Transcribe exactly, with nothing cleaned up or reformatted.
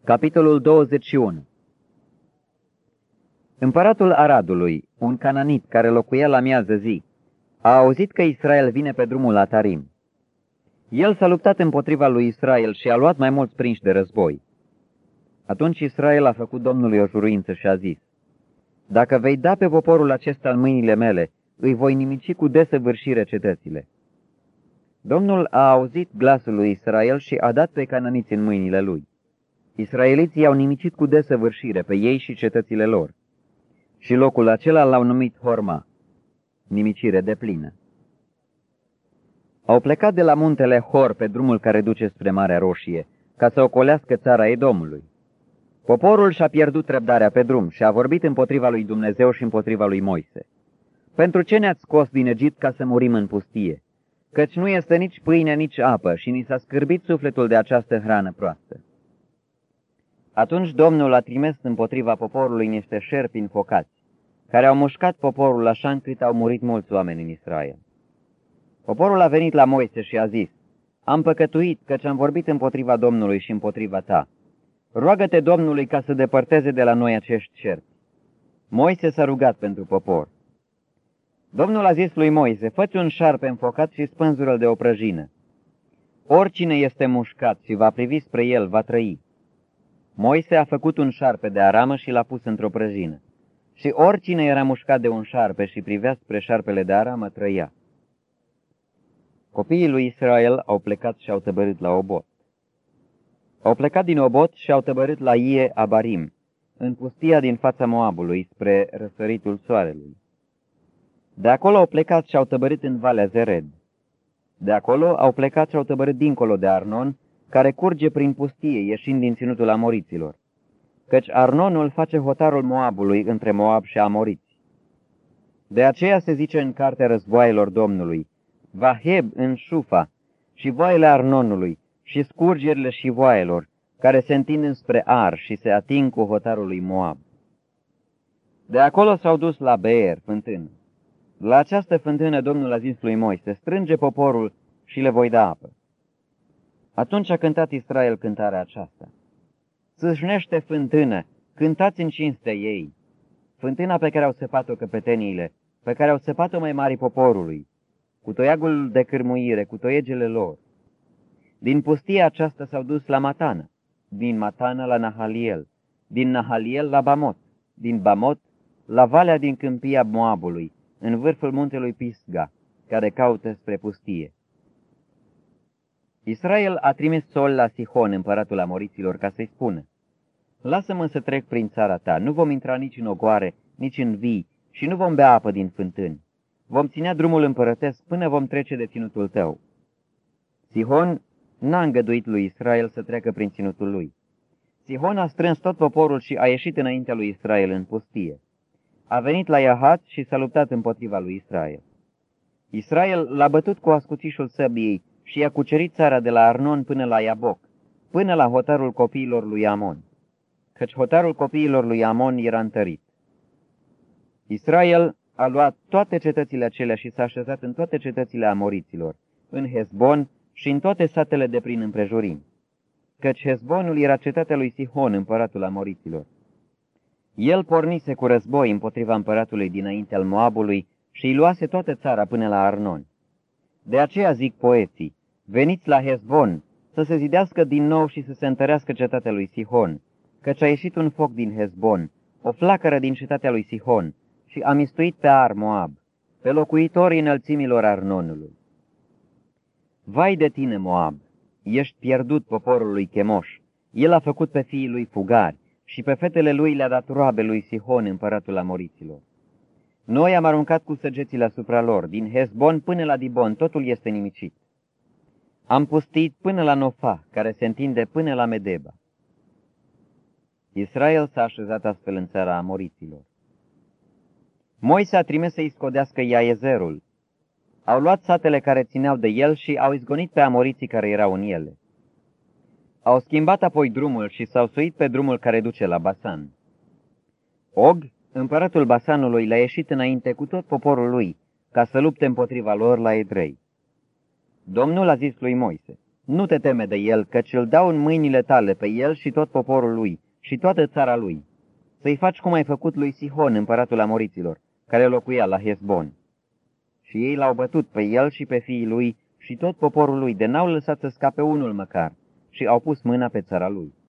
Capitolul douăzeci și unu. Împăratul Aradului, un cananit care locuia la miază zi, a auzit că Israel vine pe drumul la Tarim. El s-a luptat împotriva lui Israel și a luat mai mulți prinși de război. Atunci Israel a făcut Domnului o juruință și a zis: Dacă vei da pe poporul acesta în mâinile mele, îi voi nimici cu desăvârșire cetățile. Domnul a auzit glasul lui Israel și a dat pe cananiți în mâinile lui. Israeliții au nimicit cu desăvârșire pe ei și cetățile lor. Și locul acela l-au numit Horma, nimicire deplină. Au plecat de la muntele Hor pe drumul care duce spre Marea Roșie, ca să ocolească țara Edomului. Poporul și-a pierdut răbdarea pe drum și a vorbit împotriva lui Dumnezeu și împotriva lui Moise. Pentru ce ne-ați scos din Egipt ca să murim în pustie? Căci nu este nici pâine, nici apă și ni s-a scârbit sufletul de această hrană proastă. Atunci Domnul a trimis împotriva poporului niște șerpi înfocați, care au mușcat poporul așa încât au murit mulți oameni în Israel. Poporul a venit la Moise și a zis: Am păcătuit, căci am vorbit împotriva Domnului și împotriva ta. Roagă-te Domnului ca să depărteze de la noi acești șerpi. Moise s-a rugat pentru popor. Domnul a zis lui Moise: Fă-ți un șarpe înfocat și spânzură-l de o prăjină. Oricine este mușcat și va privi spre el, va trăi. Moise a făcut un șarpe de aramă și l-a pus într-o prăjină. Și oricine era mușcat de un șarpe și privea spre șarpele de aramă, trăia. Copiii lui Israel au plecat și au tăbărât la Obot. Au plecat din Obot și au tăbărât la Ie Abarim, în pustia din fața Moabului, spre răsăritul soarelui. De acolo au plecat și au tăbărât în Valea Zered. De acolo au plecat și au tăbărât dincolo de Arnon, care curge prin pustie, ieșind din ținutul amoriților. Căci Arnonul face hotarul Moabului între Moab și amoriți. De aceea se zice în cartea războaielor Domnului: Vaheb în Șufa și voaiele Arnonului și scurgerile și voaielor, care se întind înspre Ar și se ating cu hotarul lui Moab. De acolo s-au dus la Beer, fântână. La această fântână Domnul a zis lui Moise: Strânge poporul și le voi da apă. Atunci a cântat Israel cântarea aceasta: Țâșnește fântână, cântați în cinstea ei, fântâna pe care au săpat-o căpeteniile, pe care au săpat-o mai mari poporului, cu toiagul de cârmuire, cu toiegele lor. Din pustia aceasta s-au dus la Matana, din Matana la Nahaliel, din Nahaliel la Bamot, din Bamot la valea din câmpia Moabului, în vârful muntelui Pisga, care caută spre pustie. Israel a trimis sol la Sihon, împăratul amoriților, ca să-i spună: Lasă-mă să trec prin țara ta, nu vom intra nici în ogoare, nici în vii și nu vom bea apă din fântâni. Vom ținea drumul împărătesc până vom trece de ținutul tău. Sihon n-a îngăduit lui Israel să treacă prin ținutul lui. Sihon a strâns tot poporul și a ieșit înaintea lui Israel în pustie. A venit la Iahat și s-a luptat împotriva lui Israel. Israel l-a bătut cu ascuțișul săbiei și i-a cucerit țara de la Arnon până la Iaboc, până la hotarul copiilor lui Amon, căci hotarul copiilor lui Amon era întărit. Israel a luat toate cetățile acelea și s-a așezat în toate cetățile amoriților, în Hezbon și în toate satele de prin împrejurim, căci Hezbonul era cetatea lui Sihon, împăratul amoriților. El pornise cu război împotriva împăratului dinainte al Moabului și îi luase toată țara până la Arnon. De aceea zic poeții: Veniți la Hezbon, să se zidească din nou și să se întărească cetatea lui Sihon, căci a ieșit un foc din Hezbon, o flacără din cetatea lui Sihon, și a mistuit pe Ar Moab, pe locuitorii înălțimilor Arnonului. Vai de tine, Moab! Ești pierdut, poporul lui Chemoș! El a făcut pe fiii lui fugari și pe fetele lui le-a dat roabe lui Sihon, împăratul amoriților. Noi am aruncat cu săgețile asupra lor, din Hezbon până la Dibon, totul este nimicit. Am pustit până la Nofa, care se întinde până la Medeba. Israel s-a așezat astfel în țara amoriților. Moise a trimis să-i scodească Iaezerul. Au luat satele care țineau de el și au izgonit pe amoriții care erau în ele. Au schimbat apoi drumul și s-au suit pe drumul care duce la Basan. Og, împăratul Basanului, le-a ieșit înainte cu tot poporul lui, ca să lupte împotriva lor la Edrei. Domnul a zis lui Moise: Nu te teme de el, căci îl dau în mâinile tale pe el și tot poporul lui și toată țara lui. Să-i faci cum ai făcut lui Sihon, împăratul Amoriților, care locuia la Hesbon. Și ei l-au bătut pe el și pe fiii lui și tot poporul lui, de n-au lăsat să scape unul măcar, și au pus mâna pe țara lui.